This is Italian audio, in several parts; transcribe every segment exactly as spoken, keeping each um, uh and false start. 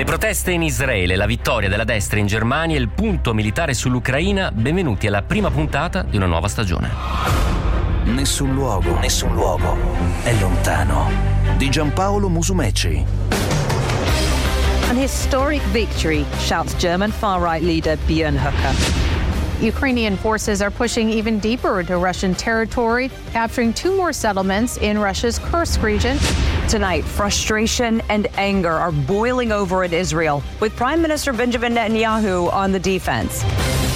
Le proteste in Israele, la vittoria della destra in Germania e il punto militare sull'Ucraina. Benvenuti alla prima puntata di una nuova stagione. Nessun luogo, nessun luogo è lontano. Di Giampaolo Musumeci. An historic victory, shouts German far-right leader Björn Höcke. Ukrainian forces are pushing even deeper into Russian territory, capturing two more settlements in Russia's Kursk region. Tonight, frustration and anger are boiling over in Israel, with Prime Minister Benjamin Netanyahu on the defense.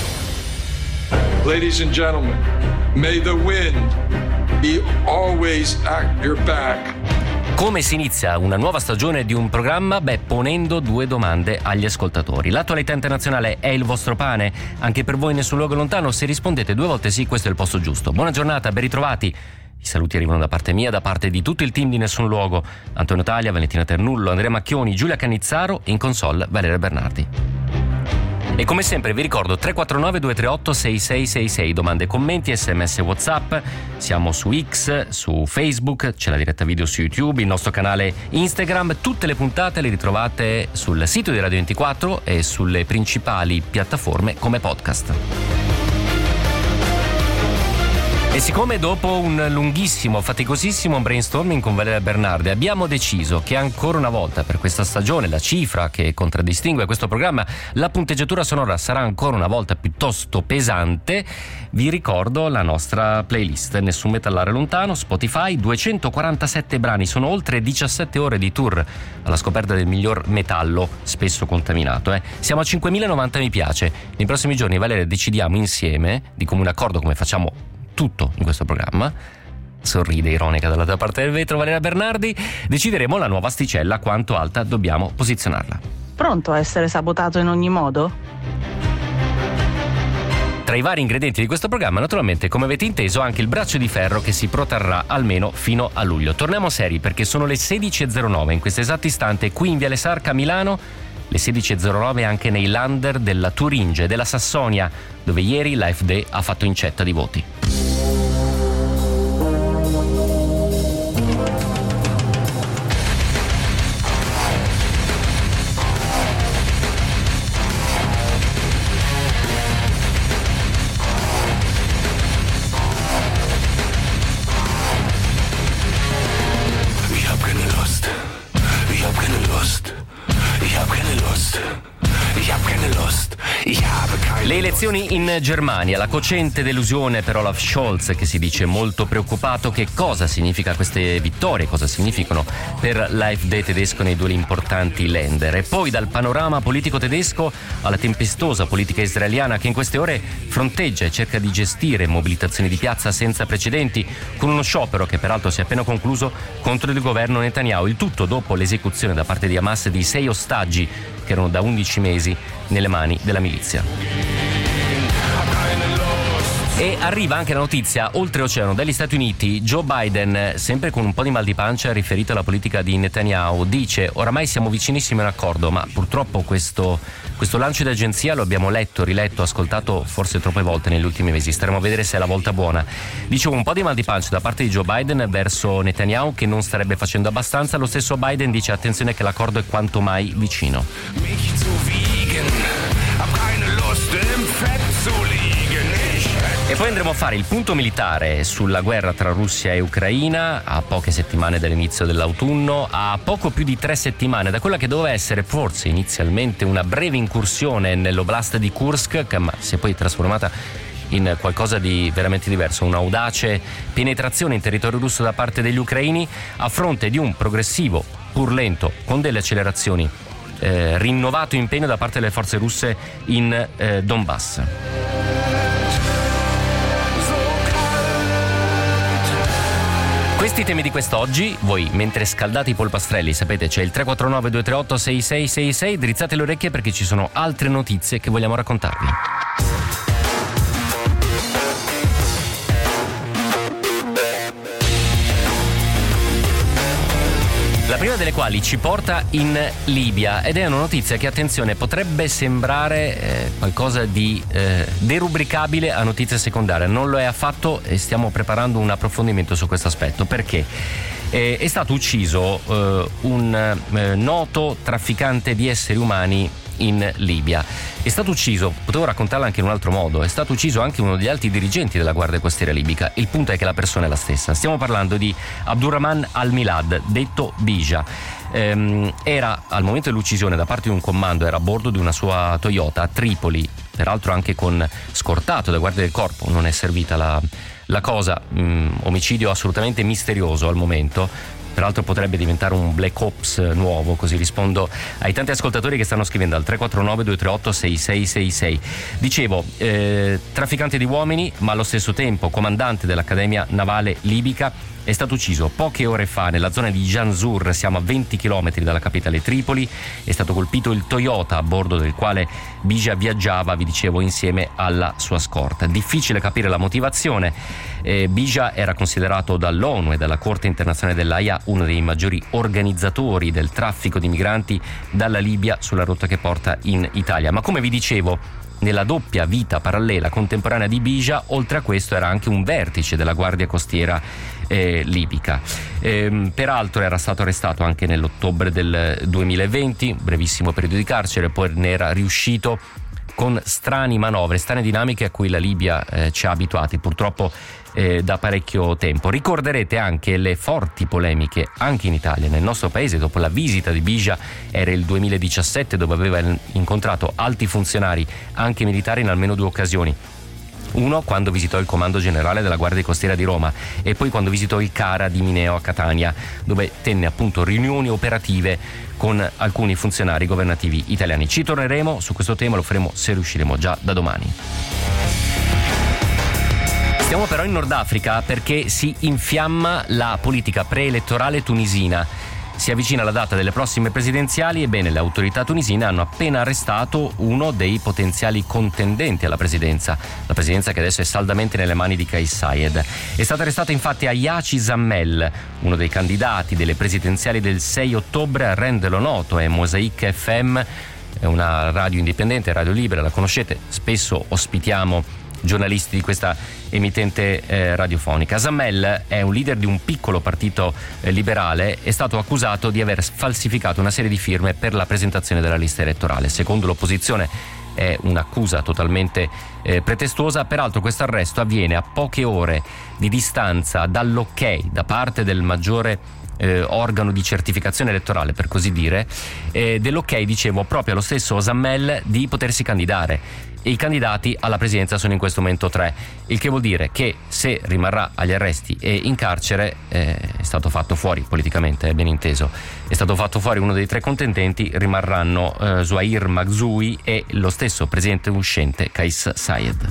Ladies and gentlemen, may the wind be always at your back. Come si inizia una nuova stagione di un programma? Beh, ponendo due domande agli ascoltatori. L'attualità internazionale è il vostro pane? Anche per voi Nessun luogo lontano? Se rispondete due volte sì, questo è il posto giusto. Buona giornata, ben ritrovati. I saluti arrivano da parte mia, da parte di tutto il team di Nessun Luogo. Antonio Taglia, Valentina Ternullo, Andrea Macchioni, Giulia Cannizzaro e in console Valeria Bernardi. E come sempre vi ricordo tre quattro nove due tre otto sei sei sei sei, domande, commenti, sms, whatsapp. Siamo su X, su Facebook, c'è la diretta video su YouTube, il nostro canale Instagram. Tutte le puntate le ritrovate sul sito di Radio ventiquattro e sulle principali piattaforme come podcast. E siccome dopo un lunghissimo, faticosissimo brainstorming con Valeria Bernardi abbiamo deciso che ancora una volta per questa stagione la cifra che contraddistingue questo programma, la punteggiatura sonora, sarà ancora una volta piuttosto pesante, vi ricordo la nostra playlist Nessun Metallare Lontano, Spotify, duecentoquarantasette brani, sono oltre diciassette ore di tour alla scoperta del miglior metallo, spesso contaminato. Eh. Siamo a cinquemilanovanta mi piace. Nei prossimi giorni Valeria decidiamo insieme, di comune accordo come facciamo tutto in questo programma, sorride ironica dall'altra parte del vetro Valeria Bernardi, decideremo la nuova asticella, quanto alta dobbiamo posizionarla. Pronto a essere sabotato in ogni modo? Tra i vari ingredienti di questo programma, naturalmente, come avete inteso, anche il braccio di ferro che si protrarrà almeno fino a luglio. Torniamo seri perché sono le sedici e zero nove in questo esatto istante qui in Viale Sarca a Milano, le sedici e zero nove anche nei Lander della Turingia e della Sassonia, dove ieri l'AfD ha fatto incetta di voti. Le elezioni in Germania, la cocente delusione per Olaf Scholz, che si dice molto preoccupato. Che cosa significa queste vittorie, cosa significano per l'AfD tedesco nei due importanti Länder. E poi dal panorama politico tedesco alla tempestosa politica israeliana che in queste ore fronteggia e cerca di gestire mobilitazioni di piazza senza precedenti, con uno sciopero che peraltro si è appena concluso contro il governo Netanyahu, il tutto dopo l'esecuzione da parte di Hamas di sei ostaggi che erano da undici mesi nelle mani della milizia. E arriva anche la notizia oltreoceano dagli Stati Uniti. Joe Biden, sempre con un po' di mal di pancia riferito alla politica di Netanyahu, dice: oramai siamo vicinissimi a un accordo, ma purtroppo questo, questo lancio di agenzia lo abbiamo letto, riletto, ascoltato forse troppe volte negli ultimi mesi. Staremo a vedere se è la volta buona. Dicevo, un po' di mal di pancia da parte di Joe Biden verso Netanyahu, che non starebbe facendo abbastanza. Lo stesso Biden dice: attenzione che l'accordo è quanto mai vicino. E poi andremo a fare il punto militare sulla guerra tra Russia e Ucraina a poche settimane dall'inizio dell'autunno, a poco più di tre settimane da quella che doveva essere forse inizialmente una breve incursione nell'oblast di Kursk, ma si è poi trasformata in qualcosa di veramente diverso, un'audace penetrazione in territorio russo da parte degli ucraini a fronte di un progressivo, pur lento, con delle accelerazioni, eh, rinnovato impegno da parte delle forze russe in eh, Donbass. Questi temi di quest'oggi, voi mentre scaldate i polpastrelli, sapete c'è il tre quattro nove due tre otto sei sei sei sei, drizzate le orecchie perché ci sono altre notizie che vogliamo raccontarvi. La La prima delle quali ci porta in Libia ed è una notizia che, attenzione, potrebbe sembrare eh, qualcosa di eh, derubricabile a notizia secondaria. Non lo è affatto e stiamo preparando un approfondimento su questo aspetto. Perché? Eh, è stato ucciso eh, un eh, noto trafficante di esseri umani in Libia. È stato ucciso, potevo raccontarla anche in un altro modo, è stato ucciso anche uno degli alti dirigenti della Guardia Costiera libica. Il punto è che la persona è la stessa. Stiamo parlando di Abdurrahman Al-Milad, detto Bija. Ehm, era, al momento dell'uccisione da parte di un comando, era a bordo di una sua Toyota a Tripoli, peraltro anche con scortato da guardia del corpo. Non è servita la, la cosa, mm, omicidio assolutamente misterioso al momento. Peraltro potrebbe diventare un Black Ops nuovo, così rispondo ai tanti ascoltatori che stanno scrivendo al tre quattro nove due tre otto sei sei sei sei. Dicevo, eh, trafficante di uomini, ma allo stesso tempo comandante dell'Accademia Navale Libica, è stato ucciso poche ore fa nella zona di Janzur, siamo a venti chilometri dalla capitale Tripoli. È stato colpito il Toyota a bordo del quale Bija viaggiava, vi dicevo, insieme alla sua scorta. Difficile capire la motivazione. Eh, Bija era considerato dall'ONU e dalla Corte Internazionale dell'Aia uno dei maggiori organizzatori del traffico di migranti dalla Libia sulla rotta che porta in Italia. Ma come vi dicevo, nella doppia vita parallela contemporanea di Bija, oltre a questo era anche un vertice della Guardia Costiera eh, libica. Ehm, peraltro era stato arrestato anche nell'ottobre del duemilaventi, brevissimo periodo di carcere, poi ne era riuscito con strane manovre, strane dinamiche a cui la Libia eh, ci ha abituati purtroppo eh, da parecchio tempo. Ricorderete anche le forti polemiche anche in Italia, nel nostro paese, dopo la visita di Bija, era il duemiladiciassette, dove aveva incontrato alti funzionari, anche militari, in almeno due occasioni. Uno quando visitò il comando generale della Guardia Costiera di Roma e poi quando visitò il CARA di Mineo a Catania, dove tenne appunto riunioni operative con alcuni funzionari governativi italiani. Ci torneremo su questo tema, lo faremo se riusciremo già da domani. Stiamo però in Nord Africa perché si infiamma la politica preelettorale tunisina. Si avvicina la data delle prossime presidenziali. Ebbene, le autorità tunisine hanno appena arrestato uno dei potenziali contendenti alla presidenza, la presidenza che adesso è saldamente nelle mani di Kais Saied. È stato arrestato infatti Ayachi Zammel, uno dei candidati delle presidenziali del sei ottobre. A renderlo noto è Mosaic F M, è una radio indipendente, radio libera, la conoscete, spesso ospitiamo giornalisti di questa emittente eh, radiofonica. Zammel è un leader di un piccolo partito eh, liberale, è stato accusato di aver falsificato una serie di firme per la presentazione della lista elettorale. Secondo l'opposizione è un'accusa totalmente eh, pretestuosa. Peraltro questo arresto avviene a poche ore di distanza dall'ok da parte del maggiore Eh, organo di certificazione elettorale, per così dire, eh, dell'ok, dicevo, proprio allo stesso Zammel di potersi candidare. E i candidati alla presidenza sono in questo momento tre, il che vuol dire che se rimarrà agli arresti e in carcere, eh, è stato fatto fuori politicamente, è ben inteso, è stato fatto fuori uno dei tre contendenti, rimarranno eh, Zouhair Makhzoui e lo stesso presidente uscente Kais Saied.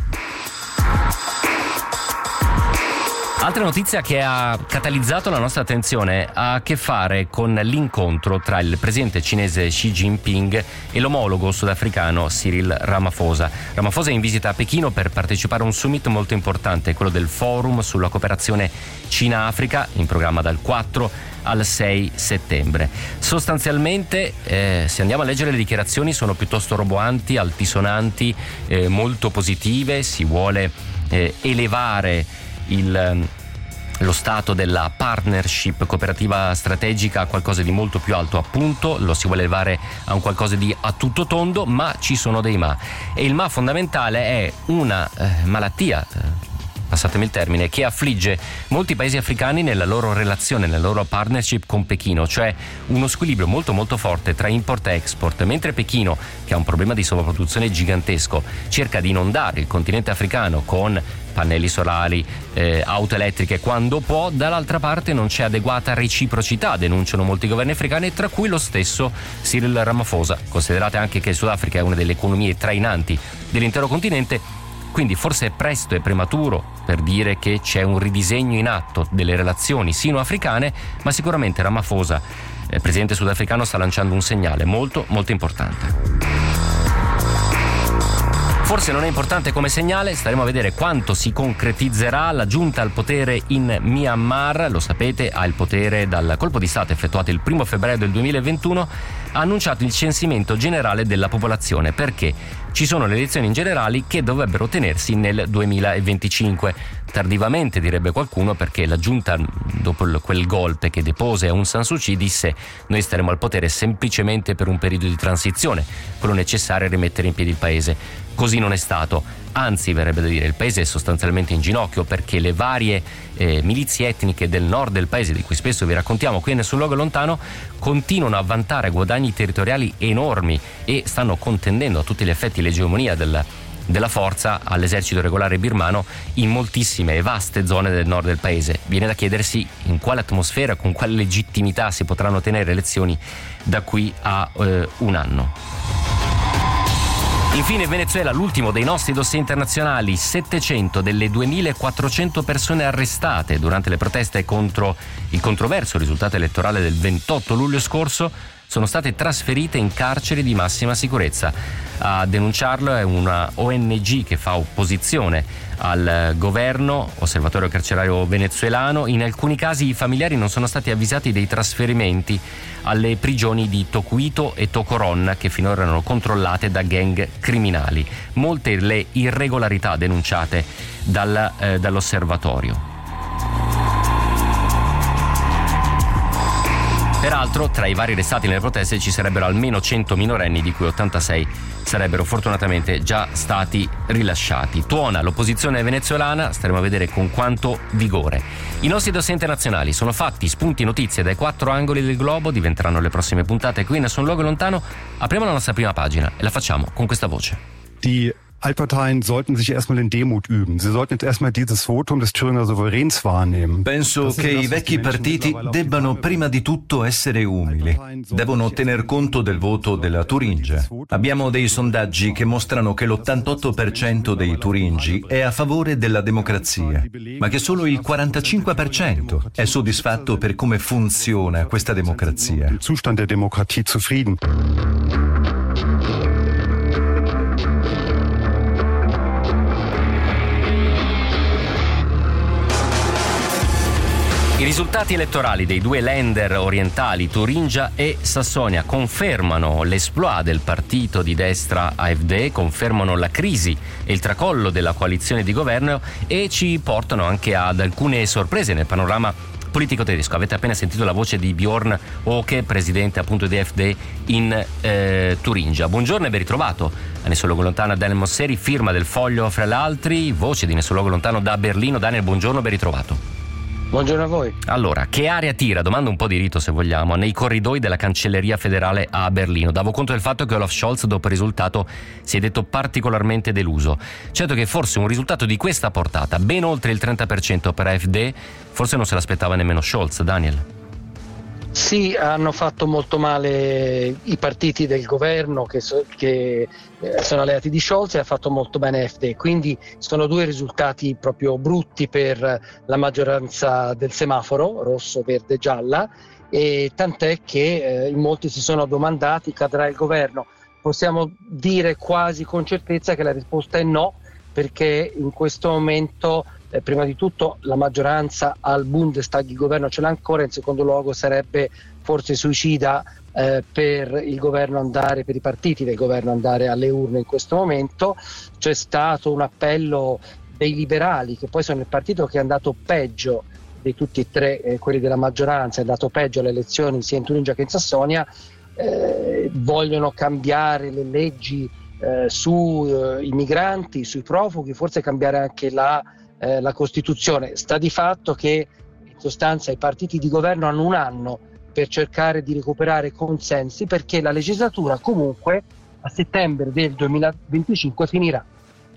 Altra notizia che ha catalizzato la nostra attenzione ha a che fare con l'incontro tra il presidente cinese Xi Jinping e l'omologo sudafricano Cyril Ramaphosa. Ramaphosa è in visita a Pechino per partecipare a un summit molto importante, quello del Forum sulla cooperazione Cina-Africa, in programma dal quattro al sei settembre. Sostanzialmente, eh, se andiamo a leggere le dichiarazioni, sono piuttosto roboanti, altisonanti, eh, molto positive. Si vuole eh, elevare il lo stato della partnership cooperativa strategica a qualcosa di molto più alto, appunto, lo si vuole elevare a un qualcosa di a tutto tondo, ma ci sono dei ma, e il ma fondamentale è una eh, malattia, eh, passatemi il termine, che affligge molti paesi africani nella loro relazione, nella loro partnership con Pechino, cioè uno squilibrio molto molto forte tra import e export. Mentre Pechino, che ha un problema di sovrapproduzione gigantesco, cerca di inondare il continente africano con pannelli solari, eh, auto elettriche quando può, dall'altra parte non c'è adeguata reciprocità, denunciano molti governi africani, tra cui lo stesso Cyril Ramaphosa. Considerate anche che il Sudafrica è una delle economie trainanti dell'intero continente, quindi forse è presto e prematuro per dire che c'è un ridisegno in atto delle relazioni sino-africane, ma sicuramente Ramaphosa, eh, presidente sudafricano, sta lanciando un segnale molto molto importante. Forse non è importante come segnale, staremo a vedere quanto si concretizzerà. La giunta al potere in Myanmar, lo sapete, ha il potere dal colpo di stato effettuato il primo febbraio del duemilaventuno, ha annunciato il censimento generale della popolazione perché ci sono le elezioni generali che dovrebbero tenersi nel duemilaventicinque. Tardivamente, direbbe qualcuno, perché la giunta, dopo quel golpe che depose Aung San Suu Kyi, disse: noi staremo al potere semplicemente per un periodo di transizione, quello necessario a rimettere in piedi il paese. Così non è stato, anzi verrebbe da dire il paese è sostanzialmente in ginocchio, perché le varie eh, milizie etniche del nord del paese, di cui spesso vi raccontiamo qui a Nessun Luogo Lontano, continuano a vantare guadagni territoriali enormi e stanno contendendo a tutti gli effetti l'egemonia del, della forza all'esercito regolare birmano in moltissime e vaste zone del nord del paese. Viene da chiedersi in quale atmosfera, con quale legittimità si potranno tenere elezioni da qui a eh, un anno. Infine Venezuela, l'ultimo dei nostri dossier internazionali. settecento delle duemilaquattrocento persone arrestate durante le proteste contro il controverso risultato elettorale del ventotto luglio scorso sono state trasferite in carceri di massima sicurezza. A denunciarlo è una O N G che fa opposizione al governo, Osservatorio Carcerario Venezuelano. In alcuni casi i familiari non sono stati avvisati dei trasferimenti alle prigioni di Tocuito e Tocoron, che finora erano controllate da gang criminali. Molte le irregolarità denunciate dal, eh, dall'osservatorio. Peraltro, tra i vari arrestati nelle proteste ci sarebbero almeno cento minorenni, di cui ottantasei sarebbero fortunatamente già stati rilasciati. Tuona l'opposizione venezuelana, staremo a vedere con quanto vigore. I nostri dossier internazionali sono fatti, spunti, notizie dai quattro angoli del globo, diventeranno le prossime puntate qui in Nessun Luogo Lontano. Apriamo la nostra prima pagina e la facciamo con questa voce. Die Altparteien sollten sich erstmal in Demut üben. Sie sollten jetzt erstmal dieses Votum des Thüringer Souveräns wahrnehmen. Penso che i vecchi partiti debbano prima di tutto essere umili. Devono tener conto del voto della Turingia. Abbiamo dei sondaggi che mostrano che l'ottantotto per cento dei turingi è a favore della democrazia, ma che solo il quarantacinque per cento è soddisfatto per come funziona questa democrazia. Im Zustand der Demokratie zufrieden. I risultati elettorali dei due Länder orientali, Turingia e Sassonia, confermano l'esploit del partito di destra A F D, confermano la crisi e il tracollo della coalizione di governo e ci portano anche ad alcune sorprese nel panorama politico tedesco. Avete appena sentito la voce di Björn Höcke, presidente appunto di A F D in eh, Turingia. Buongiorno e ben ritrovato a Nessun Luogo Lontano Daniel Mosseri, firma del Foglio fra l'altri, voce di Nessun Luogo Lontano da Berlino. Daniel, buongiorno, ben ritrovato. Buongiorno a voi. Allora, che aria tira, domanda un po' di rito se vogliamo, nei corridoi della cancelleria federale a Berlino? Davo conto del fatto che Olaf Scholz dopo il risultato si è detto particolarmente deluso. Certo che forse un risultato di questa portata, ben oltre il trenta per cento per A F D, forse non se l'aspettava nemmeno Scholz. Daniel? Sì, hanno fatto molto male i partiti del governo che, so, che eh, sono alleati di Scholz, e ha fatto molto bene A F D, quindi sono due risultati proprio brutti per la maggioranza del semaforo, rosso, verde, gialla, e tant'è che eh, in molti si sono domandati: cadrà il governo? Possiamo dire quasi con certezza che la risposta è no, perché in questo momento Eh, prima di tutto la maggioranza al Bundestag, il governo ce l'ha ancora, in secondo luogo sarebbe forse suicida eh, per il governo andare, per i partiti del governo andare alle urne in questo momento. C'è stato un appello dei liberali, che poi sono il partito che è andato peggio di tutti e tre eh, quelli della maggioranza, è andato peggio alle elezioni sia in Turingia che in Sassonia, eh, vogliono cambiare le leggi eh, sui eh, migranti, sui profughi, forse cambiare anche la Eh, la Costituzione. Sta di fatto che in sostanza i partiti di governo hanno un anno per cercare di recuperare consensi, perché la legislatura comunque a settembre del duemilaventicinque finirà.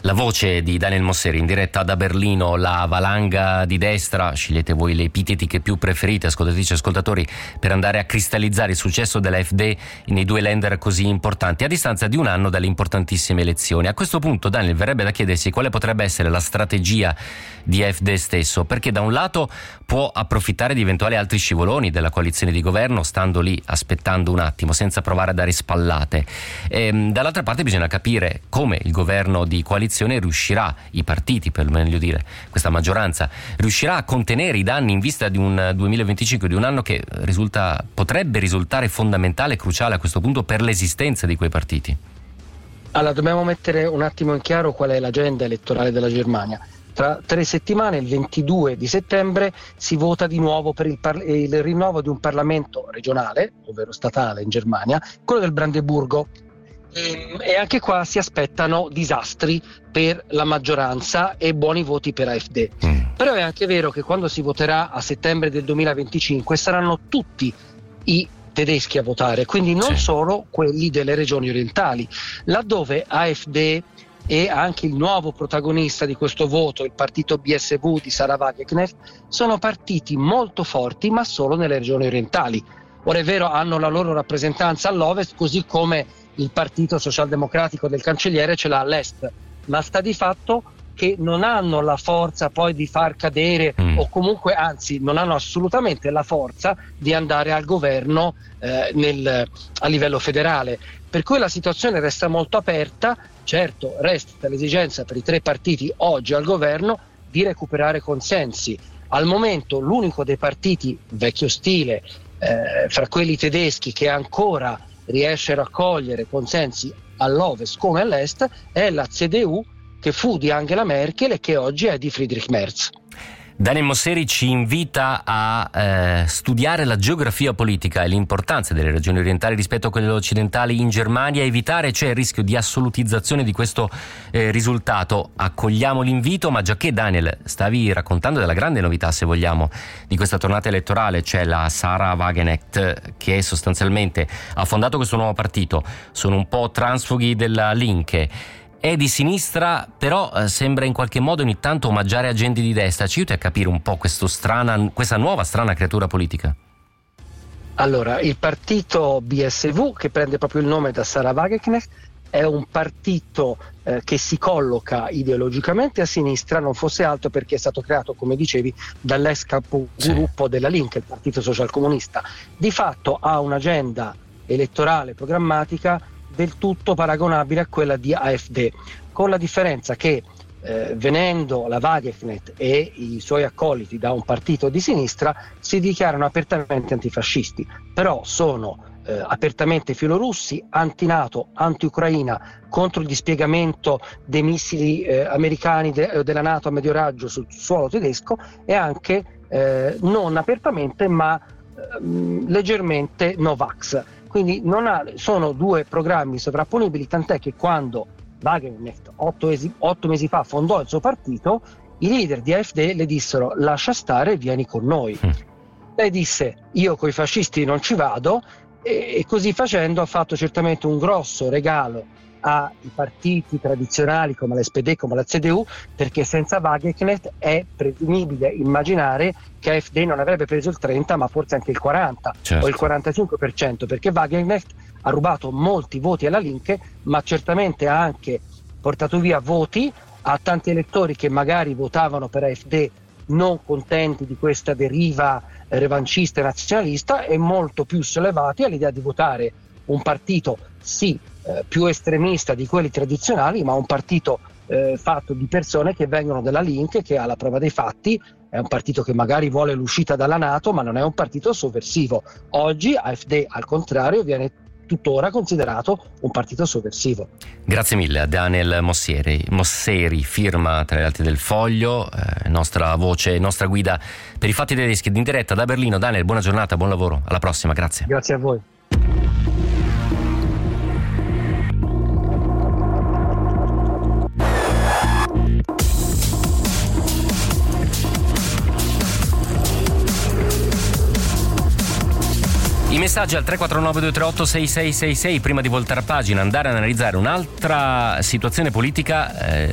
La voce di Daniel Mosseri in diretta da Berlino, la valanga di destra, scegliete voi le epiteti che più preferite, ascoltatrici e ascoltatori, per andare a cristallizzare il successo della AfD nei due Länder così importanti, a distanza di un anno dalle importantissime elezioni. A questo punto, Daniel, verrebbe da chiedersi quale potrebbe essere la strategia di AfD stesso, perché da un lato può approfittare di eventuali altri scivoloni della coalizione di governo, stando lì aspettando un attimo, senza provare a dare spallate. E, dall'altra parte bisogna capire come il governo di coalizione riuscirà, i partiti per meglio dire, questa maggioranza, riuscirà a contenere i danni in vista di un duemilaventicinque, di un anno che risulta, potrebbe risultare fondamentale e cruciale a questo punto per l'esistenza di quei partiti. Allora, dobbiamo mettere un attimo in chiaro qual è l'agenda elettorale della Germania. Tra tre settimane, il ventidue di settembre, si vota di nuovo per il, par- il rinnovo di un Parlamento regionale, ovvero statale in Germania, quello del Brandeburgo. E anche qua si aspettano disastri per la maggioranza e buoni voti per AfD. Mm. Però è anche vero che quando si voterà a settembre del duemilaventicinque saranno tutti i tedeschi a votare, quindi non sì. solo quelli delle regioni orientali, laddove AfD e anche il nuovo protagonista di questo voto, il partito B S V di Sarah Wagenknecht, sono partiti molto forti ma solo nelle regioni orientali. Ora è vero, hanno la loro rappresentanza all'ovest, così come il partito socialdemocratico del cancelliere ce l'ha all'est, ma sta di fatto che non hanno la forza poi di far cadere mm. o comunque anzi non hanno assolutamente la forza di andare al governo eh, nel, a livello federale, per cui la situazione resta molto aperta. Certo, resta l'esigenza per i tre partiti oggi al governo di recuperare consensi. Al momento l'unico dei partiti vecchio stile eh, fra quelli tedeschi che ancora riesce a raccogliere consensi all'ovest come all'est è la C D U, che fu di Angela Merkel e che oggi è di Friedrich Merz. Daniel Mosseri ci invita a eh, studiare la geografia politica e l'importanza delle regioni orientali rispetto a quelle occidentali in Germania, evitare cioè il rischio di assolutizzazione di questo eh, risultato. Accogliamo l'invito, ma già che Daniel stavi raccontando della grande novità, se vogliamo, di questa tornata elettorale, cioè la Sarah Wagenknecht, che sostanzialmente ha fondato questo nuovo partito, sono un po' transfughi della Linke. È di sinistra, però eh, sembra in qualche modo ogni tanto omaggiare agenti di destra. Ci aiuti a capire un po' questo strana, questa nuova strana creatura politica? Allora, il partito B S V, che prende proprio il nome da Sarah Wagenknecht, è un partito eh, che si colloca ideologicamente a sinistra, non fosse altro perché è stato creato, come dicevi, dall'ex capogruppo sì. della Linke, il Partito Socialcomunista. Di fatto ha un'agenda elettorale programmatica del tutto paragonabile a quella di AfD, con la differenza che eh, venendo la Wagenknecht e i suoi accoliti da un partito di sinistra si dichiarano apertamente antifascisti, però sono eh, apertamente filorussi, anti-NATO, anti-Ucraina, contro il dispiegamento dei missili eh, americani de- della NATO a medio raggio sul suolo tedesco e anche eh, non apertamente ma eh, leggermente Novax. Quindi non ha, sono due programmi sovrapponibili, tant'è che quando Wagenknecht otto, esi, otto mesi fa fondò il suo partito, i leader di AfD le dissero lascia stare e vieni con noi. Mm. Lei disse io coi fascisti non ci vado e, e così facendo ha fatto certamente un grosso regalo ai partiti tradizionali come l'S P D, come la C D U, perché senza Wagenknecht è presumibile immaginare che AfD non avrebbe preso il trenta ma forse anche il quaranta certo. o il quarantacinque per cento, perché Wagenknecht ha rubato molti voti alla Linke, ma certamente ha anche portato via voti a tanti elettori che magari votavano per AfD non contenti di questa deriva revancista e nazionalista e molto più sollevati all'idea di votare un partito sì eh, più estremista di quelli tradizionali, ma un partito eh, fatto di persone che vengono dalla Linke, che alla prova dei fatti è un partito che magari vuole l'uscita dalla NATO, ma non è un partito sovversivo. Oggi AfD al contrario viene tuttora considerato un partito sovversivo. Grazie mille a Daniel Mosseri, Mosseri firma tra le altre del Foglio, eh, nostra voce, nostra guida per i fatti tedeschi in diretta da Berlino. Daniel, buona giornata, buon lavoro, alla prossima, grazie. Grazie a voi. I messaggi al tre quattro nove due tre otto sei sei sei sei. Prima di voltare pagina, andare ad analizzare un'altra situazione politica eh,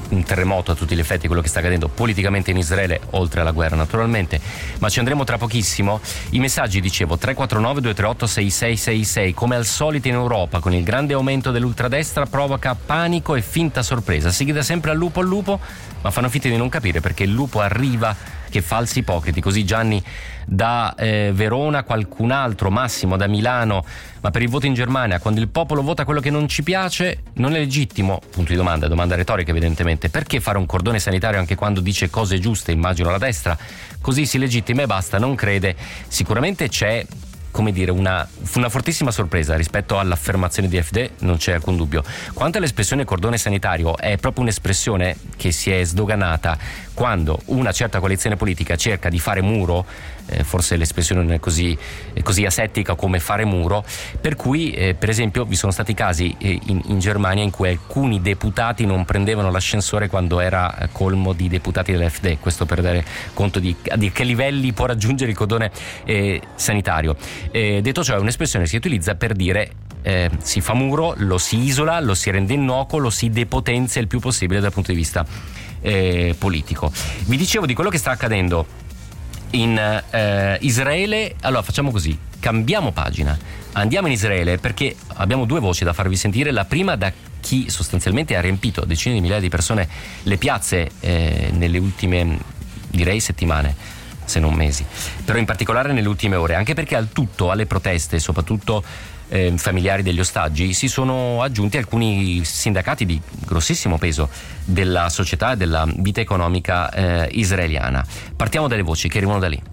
un terremoto a tutti gli effetti quello che sta accadendo politicamente in Israele, oltre alla guerra naturalmente, ma ci andremo tra pochissimo. I messaggi, dicevo, tre quattro nove due tre otto sei sei sei sei, come al solito in Europa con il grande aumento dell'ultradestra provoca panico e finta sorpresa, si grida sempre al lupo al lupo, ma fanno finta di non capire perché il lupo arriva che falsi ipocriti. Così Gianni da eh, Verona, qualcun altro, Massimo da Milano, ma per il voto in Germania, quando il popolo vota quello che non ci piace, non è legittimo? Punto di domanda, domanda retorica evidentemente. Perché fare un cordone sanitario anche quando dice cose giuste, immagino la destra? Così si legittima e basta, non crede. Sicuramente c'è, come dire, una, una fortissima sorpresa rispetto all'affermazione di F D, non c'è alcun dubbio. Quanto all'espressione cordone sanitario, è proprio un'espressione che si è sdoganata quando una certa coalizione politica cerca di fare muro, eh, forse l'espressione non è così, eh, così asettica come fare muro, per cui eh, per esempio vi sono stati casi eh, in, in Germania in cui alcuni deputati non prendevano l'ascensore quando era colmo di deputati dell'F D, questo per dare conto di, di che livelli può raggiungere il cordone eh, sanitario. Eh, detto ciò, è un'espressione che si utilizza per dire eh, si fa muro, lo si isola, lo si rende innocuo, lo si depotenzia il più possibile dal punto di vista eh, politico. Vi dicevo di quello che sta accadendo in eh, Israele. Allora facciamo così, cambiamo pagina, andiamo in Israele perché abbiamo due voci da farvi sentire. La prima da chi sostanzialmente ha riempito decine di migliaia di persone le piazze eh, nelle ultime, direi, settimane, se non mesi, però in particolare nelle ultime ore, anche perché al tutto, alle proteste, soprattutto eh, familiari degli ostaggi, si sono aggiunti alcuni sindacati di grossissimo peso della società e della vita economica eh, israeliana. Partiamo dalle voci che arrivano da lì.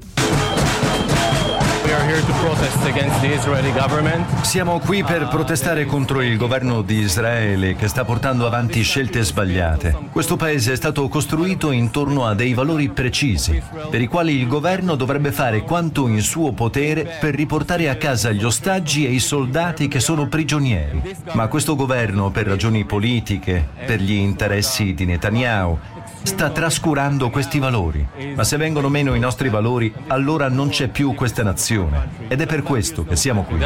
Siamo qui per protestare contro il governo di Israele che sta portando avanti scelte sbagliate. Questo paese è stato costruito intorno a dei valori precisi, per i quali il governo dovrebbe fare quanto in suo potere per riportare a casa gli ostaggi e i soldati che sono prigionieri. Ma questo governo, per ragioni politiche, per gli interessi di Netanyahu, sta trascurando questi valori. Ma se vengono meno i nostri valori, allora non c'è più questa nazione. Ed è per questo che siamo qui.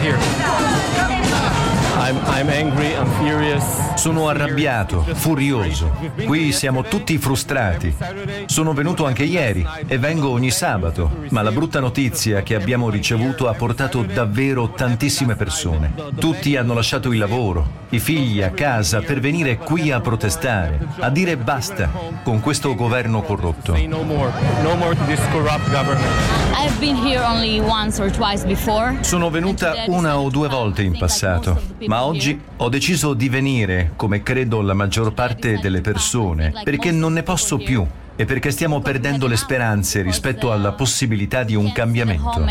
Sono arrabbiato, furioso. Qui siamo tutti frustrati. Sono venuto anche ieri e vengo ogni sabato, ma la brutta notizia che abbiamo ricevuto ha portato davvero tantissime persone. Tutti hanno lasciato il lavoro, i figli a casa per venire qui a protestare, a dire basta con questo governo corrotto. Sono venuta una o due volte in passato, ma oggi ho deciso di venire, come credo la maggior parte delle persone, perché non ne posso più e perché stiamo perdendo le speranze rispetto alla possibilità di un cambiamento.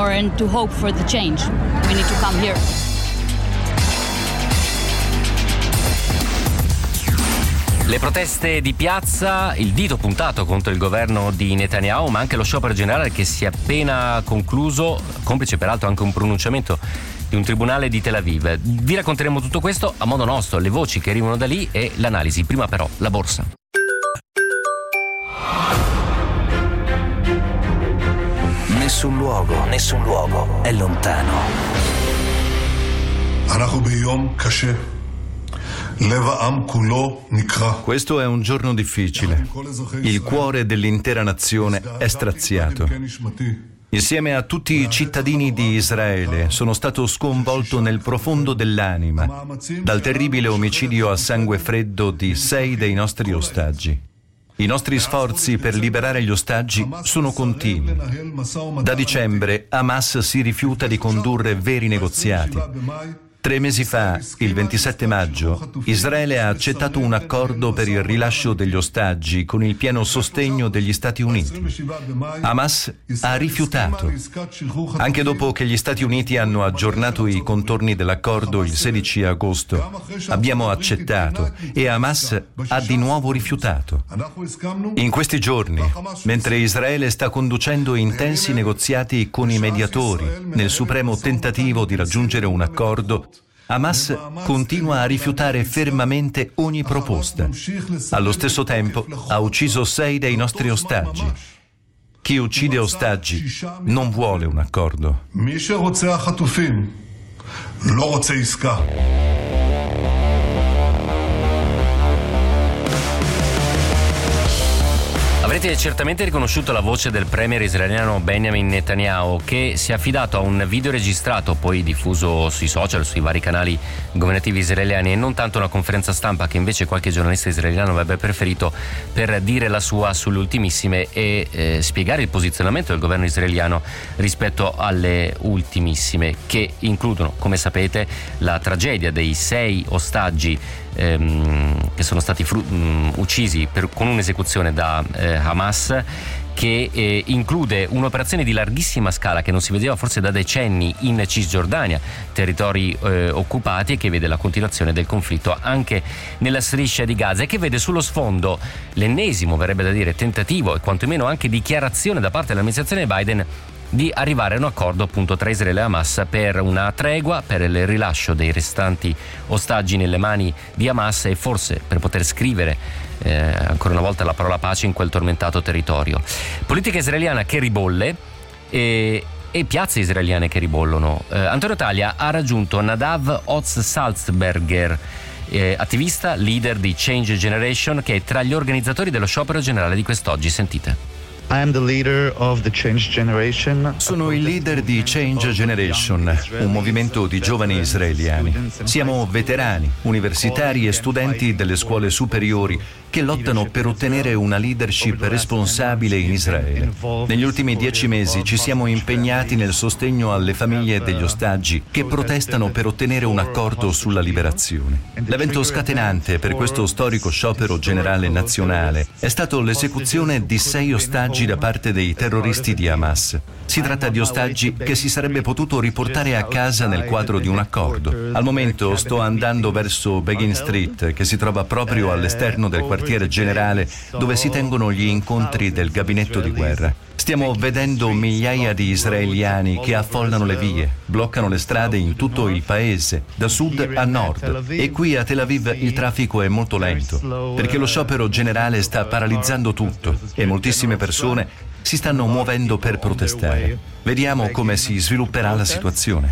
Le proteste di piazza, il dito puntato contro il governo di Netanyahu, ma anche lo sciopero generale che si è appena concluso, complice peraltro anche un pronunciamento di un tribunale di Tel Aviv. Vi racconteremo tutto questo a modo nostro, le voci che arrivano da lì e l'analisi. Prima però la borsa. Nessun luogo, nessun luogo è lontano. Questo è un giorno difficile. Il cuore dell'intera nazione è straziato. Insieme a tutti i cittadini di Israele sono stato sconvolto nel profondo dell'anima dal terribile omicidio a sangue freddo di sei dei nostri ostaggi. I nostri sforzi per liberare gli ostaggi sono continui. Da dicembre Hamas si rifiuta di condurre veri negoziati. Tre mesi fa, il ventisette maggio, Israele ha accettato un accordo per il rilascio degli ostaggi con il pieno sostegno degli Stati Uniti. Hamas ha rifiutato. Anche dopo che gli Stati Uniti hanno aggiornato i contorni dell'accordo il sedici agosto, abbiamo accettato e Hamas ha di nuovo rifiutato. In questi giorni, mentre Israele sta conducendo intensi negoziati con i mediatori nel supremo tentativo di raggiungere un accordo, Hamas continua a rifiutare fermamente ogni proposta. Allo stesso tempo ha ucciso sei dei nostri ostaggi. Chi uccide ostaggi non vuole un accordo. Avrete certamente riconosciuto la voce del premier israeliano Benjamin Netanyahu, che si è affidato a un video registrato poi diffuso sui social, sui vari canali governativi israeliani, e non tanto una conferenza stampa che invece qualche giornalista israeliano avrebbe preferito, per dire la sua sulle ultimissime e eh, spiegare il posizionamento del governo israeliano rispetto alle ultimissime, che includono, come sapete, la tragedia dei sei ostaggi ehm, che sono stati fru- mh, uccisi per, con un'esecuzione da eh, Hamas, che eh, include un'operazione di larghissima scala che non si vedeva forse da decenni in Cisgiordania, territori eh, occupati, e che vede la continuazione del conflitto anche nella striscia di Gaza, e che vede sullo sfondo l'ennesimo, verrebbe da dire, tentativo e quantomeno anche dichiarazione da parte dell'amministrazione Biden di arrivare a un accordo appunto tra Israele e Hamas per una tregua, per il rilascio dei restanti ostaggi nelle mani di Hamas e forse per poter scrivere eh, ancora una volta la parola pace in quel tormentato territorio. Politica israeliana che ribolle e, e piazze israeliane che ribollono. Eh, Antonio Taglia ha raggiunto Nadav Oz-Salzberger, eh, attivista, leader di Change Generation, che è tra gli organizzatori dello sciopero generale di quest'oggi. Sentite. I am the leader of the Change Generation. Sono il leader di Change Generation, un movimento di giovani israeliani. Siamo veterani, universitari e studenti delle scuole superiori che lottano per ottenere una leadership responsabile in Israele. Negli ultimi dieci mesi ci siamo impegnati nel sostegno alle famiglie degli ostaggi che protestano per ottenere un accordo sulla liberazione. L'evento scatenante per questo storico sciopero generale nazionale è stato l'esecuzione di sei ostaggi da parte dei terroristi di Hamas. Si tratta di ostaggi che si sarebbe potuto riportare a casa nel quadro di un accordo. Al momento sto andando verso Begin Street, che si trova proprio all'esterno del quartiere generale dove si tengono gli incontri del gabinetto di guerra. Stiamo vedendo migliaia di israeliani che affollano le vie, bloccano le strade in tutto il paese, da sud a nord. E qui a Tel Aviv il traffico è molto lento, perché lo sciopero generale sta paralizzando tutto e moltissime persone si stanno muovendo per protestare. Vediamo come si svilupperà la situazione.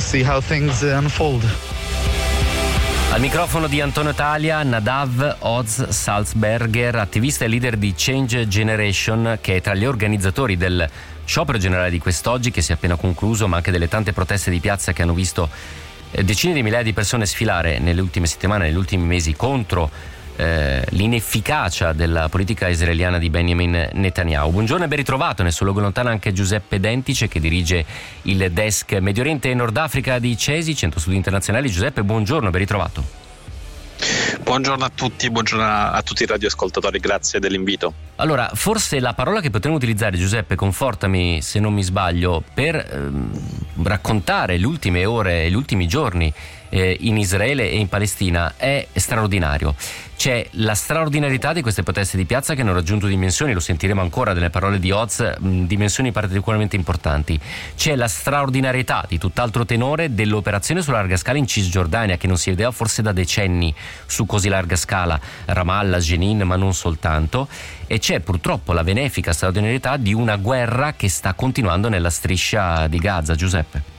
Al microfono di Antonio Taglia, Nadav Oz-Salzberger, attivista e leader di Change Generation, che è tra gli organizzatori del sciopero generale di quest'oggi, che si è appena concluso, ma anche delle tante proteste di piazza che hanno visto decine di migliaia di persone sfilare nelle ultime settimane, negli ultimi mesi, contro eh, l'inefficacia della politica israeliana di Benjamin Netanyahu. Buongiorno e ben ritrovato nel suo luogo lontano anche Giuseppe Dentice, che dirige il desk Medio Oriente e Nord Africa di CESI, Centro Studi Internazionali. Giuseppe, buongiorno, ben ritrovato. Buongiorno a tutti, buongiorno a tutti i radioascoltatori, grazie dell'invito. Allora, forse la parola che potremmo utilizzare, Giuseppe, confortami se non mi sbaglio, per ehm, raccontare le ultime ore e gli ultimi giorni eh, in Israele e in Palestina è straordinario. C'è la straordinarietà di queste proteste di piazza che hanno raggiunto dimensioni, lo sentiremo ancora dalle parole di Oz, mh, dimensioni particolarmente importanti. C'è la straordinarietà di tutt'altro tenore dell'operazione su larga scala in Cisgiordania, che non si vedeva forse da decenni su così larga scala, Ramallah, Jenin, ma non soltanto. E c'è purtroppo la benefica straordinarietà di una guerra che sta continuando nella striscia di Gaza. Giuseppe.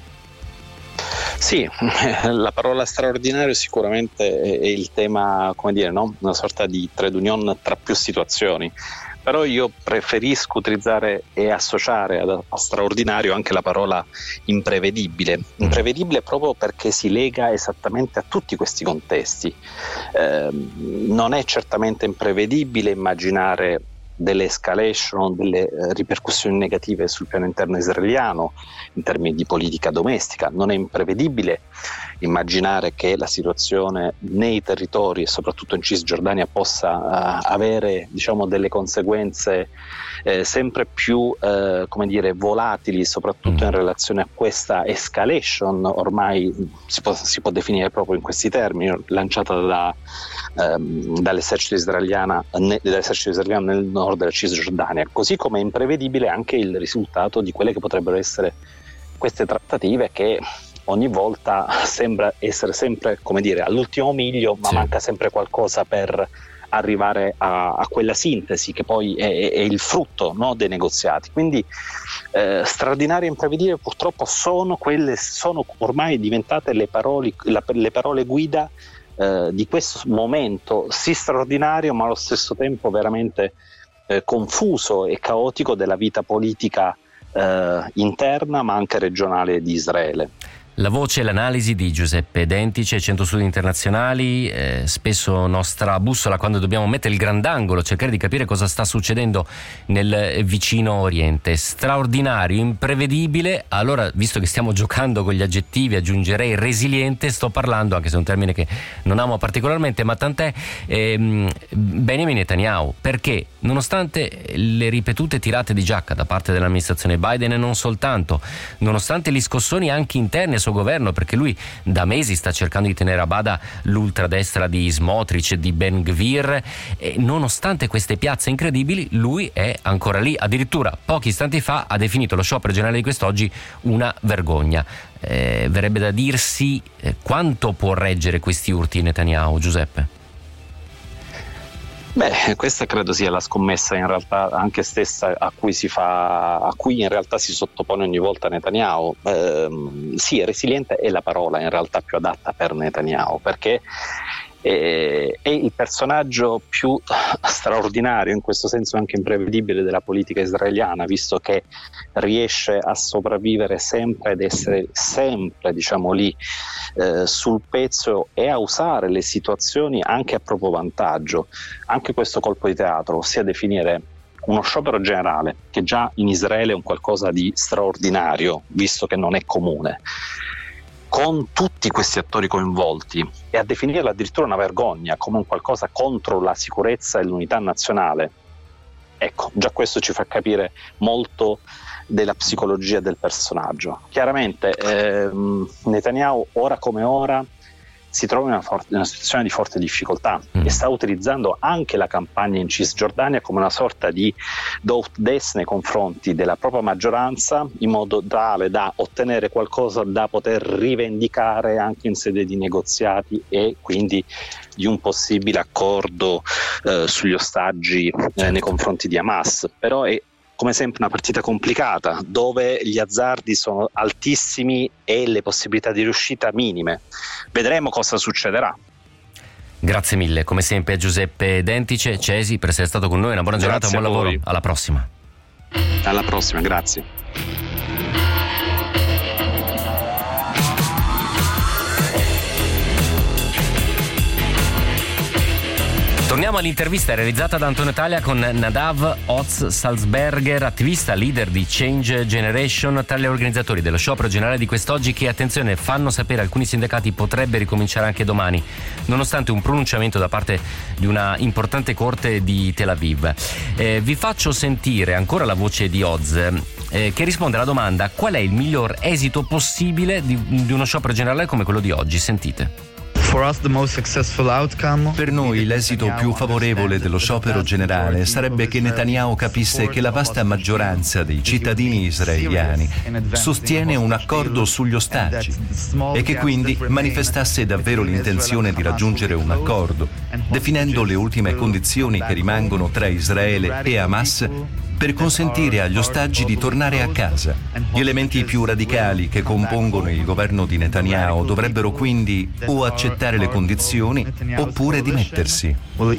Sì, la parola straordinario sicuramente è il tema, come dire, no? Una sorta di trade union tra più situazioni, però io preferisco utilizzare e associare a, a straordinario anche la parola imprevedibile, imprevedibile proprio perché si lega esattamente a tutti questi contesti. Eh, non è certamente imprevedibile immaginare delle escalation, delle eh, ripercussioni negative sul piano interno israeliano in termini di politica domestica. Non è imprevedibile immaginare che la situazione nei territori e soprattutto in Cisgiordania possa uh, avere, diciamo, delle conseguenze eh, sempre più eh, come dire, volatili, soprattutto mm. in relazione a questa escalation, ormai si può, si può definire proprio in questi termini, lanciata da, ehm, dall'esercito israeliano, ne, dall'esercito israeliano nel nord della Cisgiordania. Così come è imprevedibile anche il risultato di quelle che potrebbero essere queste trattative, che ogni volta sembra essere sempre, come dire, all'ultimo miglio, ma sì. manca sempre qualcosa per arrivare a, a quella sintesi che poi è, è il frutto, no, dei negoziati. Quindi eh, straordinarie e imprevedibili purtroppo sono quelle, sono ormai diventate le parole, la, le parole guida eh, di questo momento, sì straordinario, ma allo stesso tempo veramente eh, confuso e caotico della vita politica eh, interna ma anche regionale di Israele. La voce e l'analisi di Giuseppe Dentice, Centro Studi Internazionali, eh, spesso nostra bussola quando dobbiamo mettere il grandangolo, cercare di capire cosa sta succedendo nel vicino Oriente. Straordinario, imprevedibile. Allora, visto che stiamo giocando con gli aggettivi, aggiungerei resiliente. Sto parlando, anche se è un termine che non amo particolarmente, ma tant'è, ehm, Benjamin Netanyahu, perché nonostante le ripetute tirate di giacca da parte dell'amministrazione Biden e non soltanto, nonostante gli scossoni anche interni al suo governo, perché lui da mesi sta cercando di tenere a bada l'ultradestra di Smotrich e di Ben Gvir, e nonostante queste piazze incredibili lui è ancora lì. Addirittura pochi istanti fa ha definito lo sciopero generale di quest'oggi una vergogna. Eh, verrebbe da dirsi eh, quanto può reggere questi urti Netanyahu, Giuseppe? Beh, questa credo sia la scommessa in realtà anche stessa a cui si fa, a cui in realtà si sottopone ogni volta Netanyahu. Eh, sì, resiliente è la parola in realtà più adatta per Netanyahu, perché è, è il personaggio più straordinario, in questo senso anche imprevedibile, della politica israeliana, visto che riesce a sopravvivere sempre ed essere sempre, diciamo lì, eh, sul pezzo, e a usare le situazioni anche a proprio vantaggio. Anche questo colpo di teatro, ossia definire uno sciopero generale, che già in Israele è un qualcosa di straordinario, visto che non è comune, con tutti questi attori coinvolti, e a definirla addirittura una vergogna, come un qualcosa contro la sicurezza e l'unità nazionale, ecco, già questo ci fa capire molto della psicologia del personaggio. Chiaramente ehm, Netanyahu ora come ora si trova in una, forte, in una situazione di forte difficoltà mm. e sta utilizzando anche la campagna in Cisgiordania come una sorta di do-ut des nei confronti della propria maggioranza, in modo tale da ottenere qualcosa da poter rivendicare anche in sede di negoziati e quindi di un possibile accordo eh, sugli ostaggi eh, nei confronti di Hamas. Però è come sempre una partita complicata, dove gli azzardi sono altissimi e le possibilità di riuscita minime. Vedremo cosa succederà. Grazie mille, come sempre, Giuseppe Dentice. Cesi, per essere stato con noi. Una buona giornata, un buon lavoro. Alla prossima. Alla prossima, grazie. Torniamo all'intervista realizzata da Antonio Talia con Nadav Oz-Salzberger, attivista leader di Change Generation, tra gli organizzatori dello sciopero generale di quest'oggi, che, attenzione, fanno sapere alcuni sindacati potrebbe ricominciare anche domani, nonostante un pronunciamento da parte di una importante corte di Tel Aviv. Eh, vi faccio sentire ancora la voce di Oz, eh, che risponde alla domanda: qual è il miglior esito possibile di, di uno sciopero generale come quello di oggi? Sentite. Per noi l'esito più favorevole dello sciopero generale sarebbe che Netanyahu capisse che la vasta maggioranza dei cittadini israeliani sostiene un accordo sugli ostaggi e che quindi manifestasse davvero l'intenzione di raggiungere un accordo, definendo le ultime condizioni che rimangono tra Israele e Hamas per consentire agli ostaggi di tornare a casa. Gli elementi più radicali che compongono il governo di Netanyahu dovrebbero quindi o accettare le condizioni oppure dimettersi.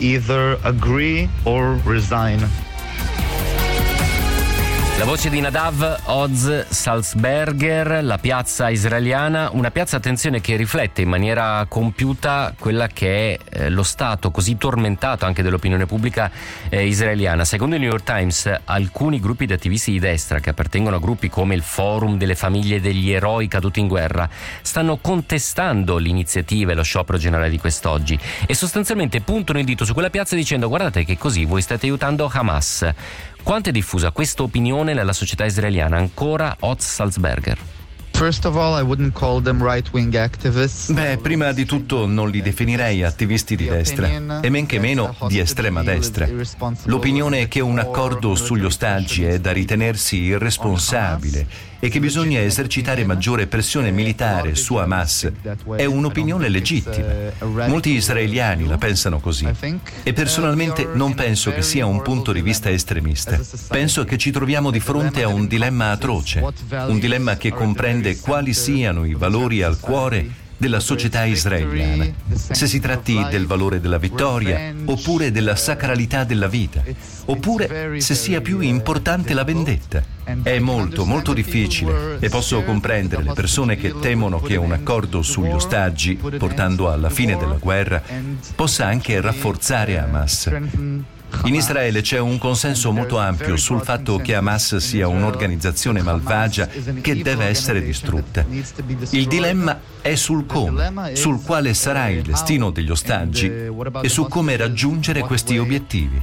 La voce di Nadav Oz-Salzberger, la piazza israeliana, una piazza, attenzione, che riflette in maniera compiuta quella che è eh, lo stato così tormentato anche dell'opinione pubblica eh, israeliana. Secondo il New York Times, alcuni gruppi di attivisti di destra che appartengono a gruppi come il Forum delle famiglie degli eroi caduti in guerra stanno contestando l'iniziativa e lo sciopero generale di quest'oggi e sostanzialmente puntano il dito su quella piazza dicendo: guardate che così voi state aiutando Hamas. Quanto è diffusa questa opinione nella società israeliana? Ancora Oz-Salzberger. Beh, prima di tutto non li definirei attivisti di destra, e men che meno di estrema destra. L'opinione è che un accordo sugli ostaggi è da ritenersi irresponsabile e che bisogna esercitare maggiore pressione militare su Hamas è un'opinione legittima. Molti israeliani la pensano così e personalmente non penso che sia un punto di vista estremista. Penso che ci troviamo di fronte a un dilemma atroce, un dilemma che comprende quali siano i valori al cuore della società israeliana, se si tratti del valore della vittoria oppure della sacralità della vita, oppure se sia più importante la vendetta. È molto, molto difficile e posso comprendere le persone che temono che un accordo sugli ostaggi, portando alla fine della guerra, possa anche rafforzare Hamas. In Israele c'è un consenso molto ampio sul fatto che Hamas sia un'organizzazione malvagia che deve essere distrutta. Il dilemma è sul come, sul quale sarà il destino degli ostaggi e su come raggiungere questi obiettivi.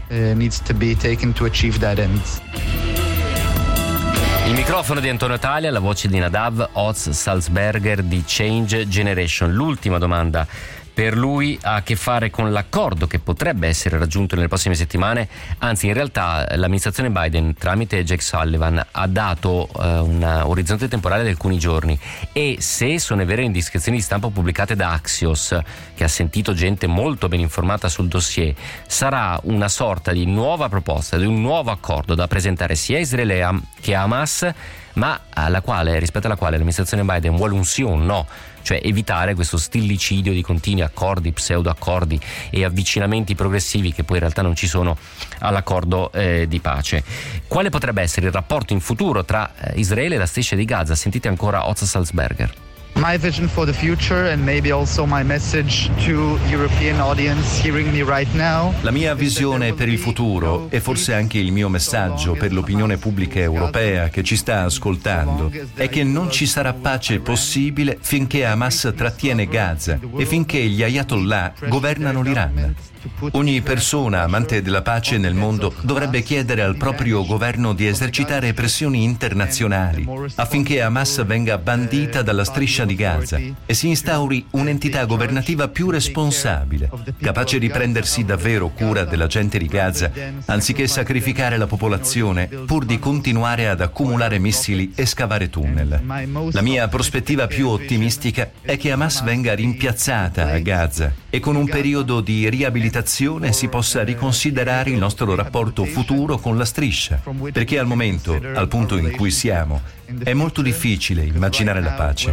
Il microfono di Antonio Talia, la voce di Nadav Oz Salzberger di Change Generation. L'ultima domanda per lui ha a che fare con l'accordo che potrebbe essere raggiunto nelle prossime settimane. Anzi, in realtà l'amministrazione Biden tramite Jake Sullivan ha dato uh, un orizzonte temporale di alcuni giorni, e se sono vere indiscrezioni di stampa pubblicate da Axios, che ha sentito gente molto ben informata sul dossier, sarà una sorta di nuova proposta, di un nuovo accordo da presentare sia a Israele che a Hamas, ma alla quale, rispetto alla quale l'amministrazione Biden vuole un sì o un no, cioè evitare questo stillicidio di continui accordi, pseudo-accordi e avvicinamenti progressivi che poi in realtà non ci sono all'accordo eh, di pace. Quale potrebbe essere il rapporto in futuro tra Israele e la striscia di Gaza? Sentite ancora Oz Salzberger. My vision for the future and maybe also my message to European audience hearing me right now. La mia visione per il futuro e forse anche il mio messaggio per l'opinione pubblica europea che ci sta ascoltando è che non ci sarà pace possibile finché Hamas trattiene Gaza e finché gli Ayatollah governano l'Iran. Ogni persona amante della pace nel mondo dovrebbe chiedere al proprio governo di esercitare pressioni internazionali affinché Hamas venga bandita dalla striscia di Gaza e si instauri un'entità governativa più responsabile, capace di prendersi davvero cura della gente di Gaza, anziché sacrificare la popolazione pur di continuare ad accumulare missili e scavare tunnel. La mia prospettiva più ottimistica è che Hamas venga rimpiazzata a Gaza e con un periodo di riabilitazione si possa riconsiderare il nostro rapporto futuro con la striscia, perché al momento, al punto in cui siamo, è molto difficile immaginare la pace.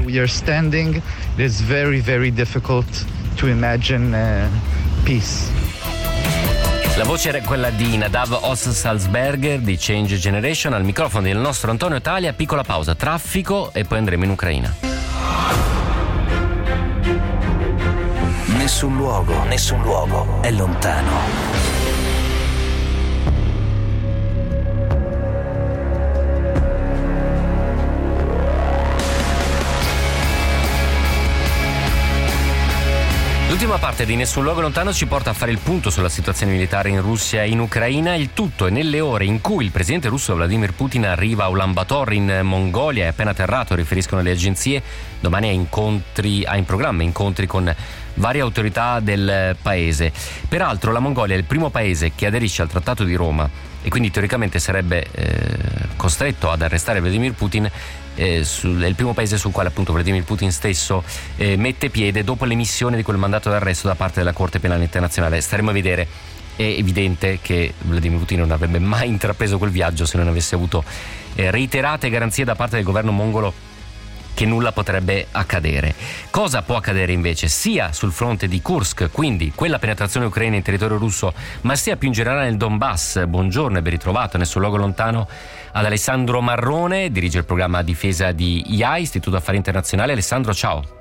La voce era quella di Nadav Oz Salzberger di Change Generation. Al microfono del nostro Antonio Talia. Piccola pausa, traffico e poi andremo in Ucraina. Nessun luogo, nessun luogo è lontano. L'ultima parte di Nessun luogo lontano ci porta a fare il punto sulla situazione militare in Russia e in Ucraina. Il tutto è nelle ore in cui il presidente russo Vladimir Putin arriva a Ulan Bator in Mongolia, è appena atterrato, riferiscono le agenzie. Domani ha incontri, ha in programma incontri con varie autorità del paese. Peraltro la Mongolia è il primo paese che aderisce al Trattato di Roma e quindi teoricamente sarebbe eh, costretto ad arrestare Vladimir Putin. Eh, sul, è il primo paese sul quale appunto Vladimir Putin stesso eh, mette piede dopo l'emissione di quel mandato d'arresto da parte della Corte Penale Internazionale. Staremo a vedere. È evidente che Vladimir Putin non avrebbe mai intrapreso quel viaggio se non avesse avuto eh, reiterate garanzie da parte del governo mongolo che nulla potrebbe accadere. Cosa può accadere invece sia sul fronte di Kursk, quindi quella penetrazione ucraina in territorio russo, ma sia più in generale nel Donbass? Buongiorno e ben ritrovato nel suo luogo lontano ad Alessandro Marrone, dirige il programma difesa di I A I, Istituto Affari Internazionali. Alessandro, ciao.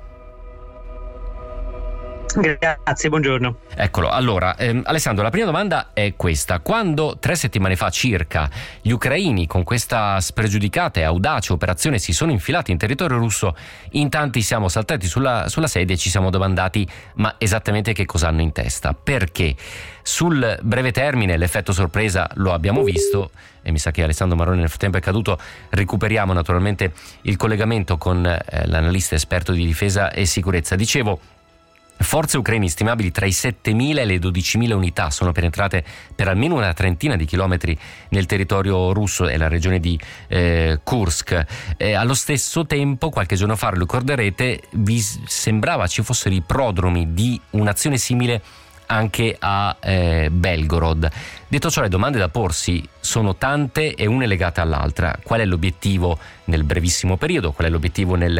Grazie, buongiorno. Eccolo, allora ehm, Alessandro, la prima domanda è questa: quando tre settimane fa circa gli ucraini con questa spregiudicata e audace operazione si sono infilati in territorio russo, in tanti siamo saltati sulla, sulla sedia e ci siamo domandati ma esattamente che cosa hanno in testa, perché sul breve termine l'effetto sorpresa lo abbiamo visto e mi sa che Alessandro Marrone nel frattempo è caduto. Recuperiamo naturalmente il collegamento con eh, l'analista esperto di difesa e sicurezza. Dicevo, forze ucraine stimabili tra i settemila e le dodicimila unità sono penetrate per almeno una trentina di chilometri nel territorio russo e la regione di eh, Kursk. Eh, allo stesso tempo, qualche giorno fa, lo ricorderete, vi sembrava ci fossero i prodromi di un'azione simile anche a eh, Belgorod. Detto ciò, le domande da porsi sono tante e una è legata all'altra. Qual è l'obiettivo nel brevissimo periodo? Qual è l'obiettivo nel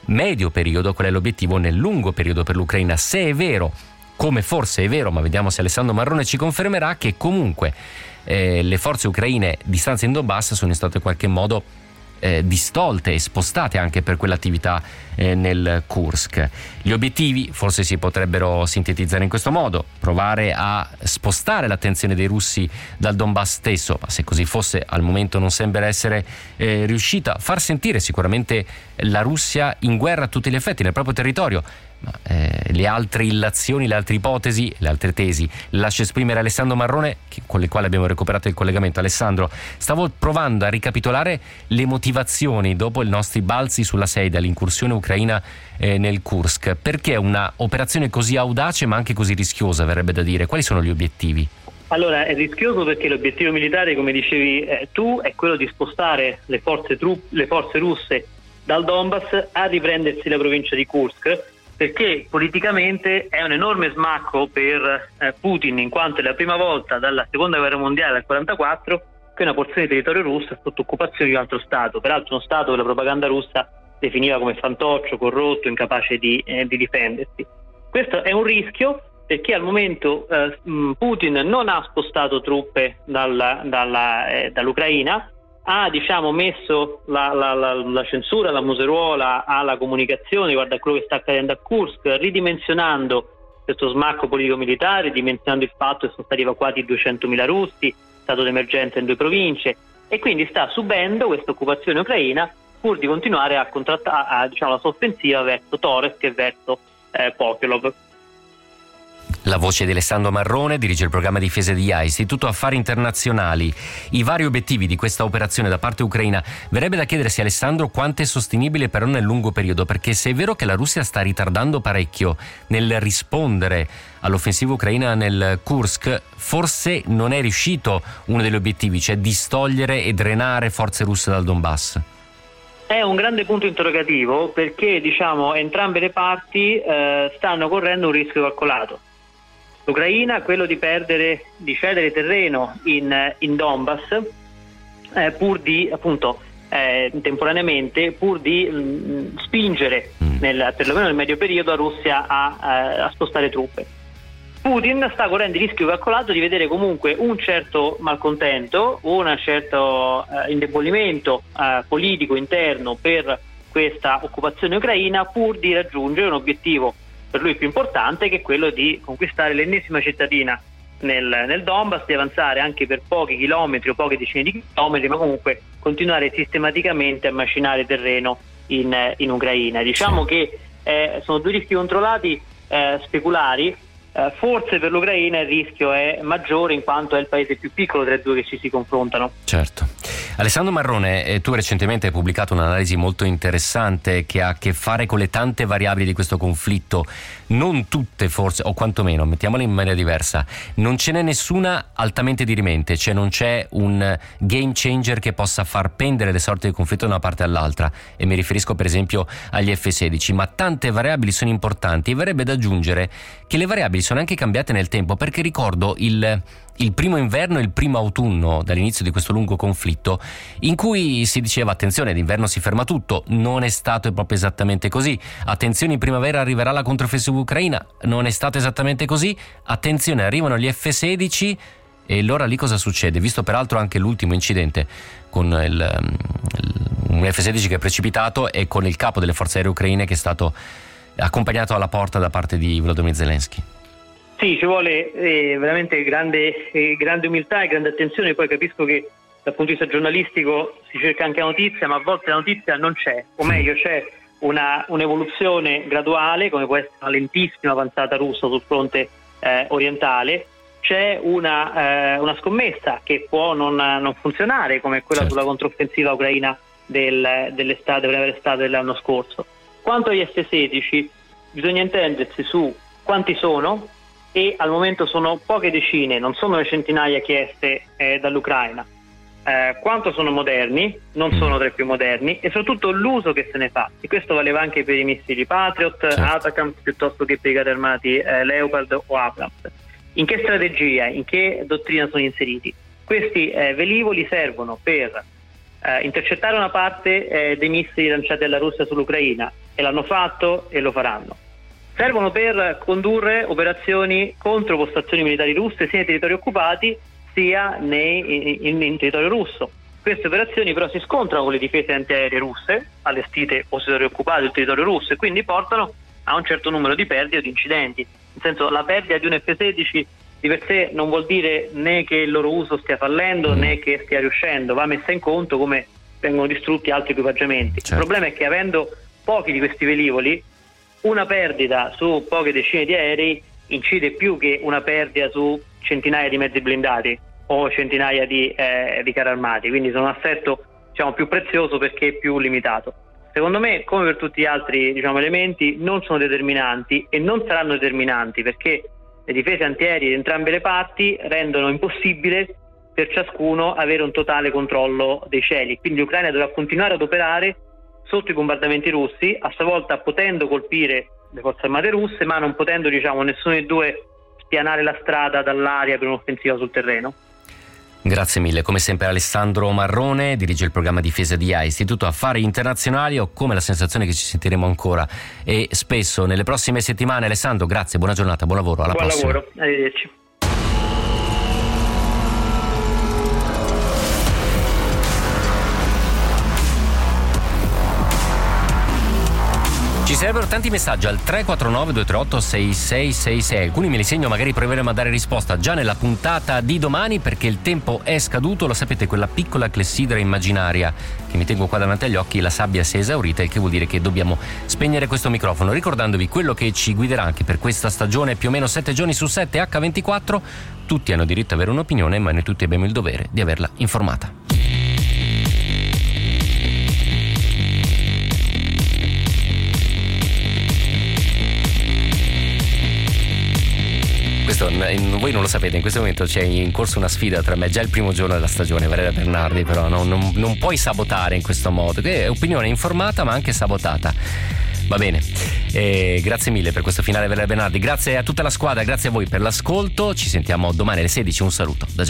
medio periodo, qual è l'obiettivo nel lungo periodo per l'Ucraina. Se è vero, come forse è vero, ma vediamo se Alessandro Marrone ci confermerà, che comunque eh, le forze ucraine distanze in Donbass sono state in qualche modo Eh, distolte e spostate anche per quell'attività eh, nel Kursk. Gli obiettivi forse si potrebbero sintetizzare in questo modo: provare a spostare l'attenzione dei russi dal Donbass stesso, ma se così fosse al momento non sembra essere eh, riuscita, far sentire sicuramente la Russia in guerra a tutti gli effetti nel proprio territorio. Ma, eh, le altre illazioni, le altre ipotesi, le altre tesi lascio esprimere Alessandro Marrone, che, con le quali abbiamo recuperato il collegamento. Alessandro, stavo provando a ricapitolare le motivazioni dopo i nostri balzi sulla Seida, l'incursione ucraina eh, nel Kursk. Perché una operazione così audace ma anche così rischiosa, verrebbe da dire? Quali sono gli obiettivi? Allora, è rischioso perché l'obiettivo militare, come dicevi eh, tu, è quello di spostare le forze, tru- le forze russe dal Donbass a riprendersi la provincia di Kursk, perché politicamente è un enorme smacco per eh, Putin, in quanto è la prima volta dalla seconda guerra mondiale al quarantaquattro che una porzione di territorio russo è sotto occupazione di un altro Stato, peraltro uno Stato che la propaganda russa definiva come fantoccio, corrotto, incapace di, eh, di difendersi. Questo è un rischio perché al momento eh, Putin non ha spostato truppe dalla, dalla, eh, dall'Ucraina, ha diciamo messo la, la, la, la censura, la museruola alla comunicazione riguardo a quello che sta accadendo a Kursk, ridimensionando questo smacco politico-militare, dimensionando il fatto che sono stati evacuati duecentomila russi, stato d'emergenza in due province, e quindi sta subendo questa occupazione ucraina pur di continuare a contrattare a, diciamo, la sua offensiva verso Toretsk e verso eh, Pokelov. La voce di Alessandro Marrone, dirige il programma difesa di I A, Istituto Affari Internazionali. I vari obiettivi di questa operazione da parte ucraina, verrebbe da chiedersi, Alessandro, quanto è sostenibile però nel lungo periodo, perché se è vero che la Russia sta ritardando parecchio nel rispondere all'offensiva ucraina nel Kursk, forse non è riuscito uno degli obiettivi, cioè distogliere e drenare forze russe dal Donbass. È un grande punto interrogativo perché diciamo entrambe le parti eh, stanno correndo un rischio calcolato. L'Ucraina, quello di perdere, di cedere terreno in, in Donbass, eh, pur di, appunto, eh, temporaneamente, pur di mh, spingere, nel, perlomeno nel medio periodo, la Russia a, a, a spostare truppe. Putin sta correndo il rischio calcolato di vedere comunque un certo malcontento, un certo eh, indebolimento eh, politico interno per questa occupazione ucraina, pur di raggiungere un obiettivo per lui più importante, che è quello di conquistare l'ennesima cittadina nel, nel Donbass, di avanzare anche per pochi chilometri o poche decine di chilometri, ma comunque continuare sistematicamente a macinare terreno in, in Ucraina. Diciamo che eh, sono due rischi controllati eh, speculari. Uh, forse per l'Ucraina il rischio è maggiore in quanto è il paese più piccolo tra i due che ci si confrontano. Certo. Alessandro Marrone, eh, tu recentemente hai pubblicato un'analisi molto interessante che ha a che fare con le tante variabili di questo conflitto, non tutte forse, o quantomeno, mettiamola in maniera diversa, non ce n'è nessuna altamente dirimente, cioè non c'è un game changer che possa far pendere le sorti del conflitto da una parte all'altra, e mi riferisco per esempio agli F sedici, ma tante variabili sono importanti, e verrebbe da aggiungere che le variabili sono anche cambiate nel tempo, perché ricordo il, il primo inverno e il primo autunno dall'inizio di questo lungo conflitto, in cui si diceva attenzione, d'inverno si ferma tutto. Non è stato proprio esattamente così. Attenzione, in primavera arriverà la controffensiva ucraina. Non è stato esattamente così. Attenzione, arrivano gli F sedici, e allora lì cosa succede? Visto peraltro anche l'ultimo incidente con il, il, un F sedici che è precipitato, e con il capo delle forze aeree ucraine che è stato accompagnato alla porta da parte di Volodymyr Zelensky. Sì, ci vuole eh, veramente grande, eh, grande umiltà e grande attenzione. Poi capisco che dal punto di vista giornalistico si cerca anche la notizia, ma a volte la notizia non c'è, o meglio c'è una, un'evoluzione graduale, come può essere una lentissima avanzata russa sul fronte eh, orientale, c'è una, eh, una scommessa che può non, non funzionare, come quella certo. sulla controffensiva ucraina del, dell'estate, primavera-estate dell'anno scorso. Quanto agli F sedici, bisogna intendersi su quanti sono, e al momento sono poche decine, non sono le centinaia chieste eh, dall'Ucraina. Eh, quanto sono moderni, non sono tra i più moderni, e soprattutto l'uso che se ne fa, e questo valeva anche per i missili Patriot, certo. Atacams, piuttosto che per i carri armati eh, Leopard o Abrams. In che strategia, in che dottrina sono inseriti? Questi eh, velivoli servono per eh, intercettare una parte eh, dei missili lanciati dalla Russia sull'Ucraina, e l'hanno fatto e lo faranno. Servono per condurre operazioni contro postazioni militari russe sia nei territori occupati sia nei, in, in territorio russo. Queste operazioni però si scontrano con le difese antiaeree russe allestite o territorio occupato del territorio russo e quindi portano a un certo numero di perdite o di incidenti. Nel senso, la perdita di un F sedici di per sé non vuol dire né che il loro uso stia fallendo né che stia riuscendo, va messa in conto come vengono distrutti altri equipaggiamenti. Certo. Il problema è che avendo pochi di questi velivoli, una perdita su poche decine di aerei incide più che una perdita su centinaia di mezzi blindati o centinaia di, eh, di carri armati, quindi sono un assetto, diciamo, più prezioso perché più limitato. Secondo me, come per tutti gli altri, diciamo, elementi, non sono determinanti e non saranno determinanti perché le difese antiaeree di entrambe le parti rendono impossibile per ciascuno avere un totale controllo dei cieli, quindi l'Ucraina dovrà continuare ad operare sotto i bombardamenti russi, a sua volta potendo colpire le forze armate russe, ma non potendo, diciamo, nessuno dei due spianare la strada dall'aria per un'offensiva sul terreno. Grazie mille, come sempre Alessandro Marrone, dirige il programma difesa di A I, Istituto Affari Internazionali. Ho come la sensazione che ci sentiremo ancora e spesso nelle prossime settimane. Alessandro, grazie, buona giornata, buon lavoro, alla buon prossima. Buon lavoro, arrivederci. Ci sarebbero tanti messaggi al tre quattro nove due tre otto sei sei sei sei. Alcuni me li segno, magari proveremo a dare risposta già nella puntata di domani perché il tempo è scaduto. Lo sapete, quella piccola clessidra immaginaria che mi tengo qua davanti agli occhi, la sabbia si è esaurita, il che vuol dire che dobbiamo spegnere questo microfono, ricordandovi quello che ci guiderà anche per questa stagione più o meno sette giorni su sette acca ventiquattro. Tutti hanno diritto ad avere un'opinione, ma noi tutti abbiamo il dovere di averla informata. Questo, voi non lo sapete, in questo momento c'è in corso una sfida tra me, già il primo giorno della stagione, Valeria Bernardi, però non, non, non puoi sabotare in questo modo, che è opinione informata ma anche sabotata. Va bene, eh, grazie mille per questo finale, Valeria Bernardi, grazie a tutta la squadra, grazie a voi per l'ascolto, ci sentiamo domani alle sedici, un saluto da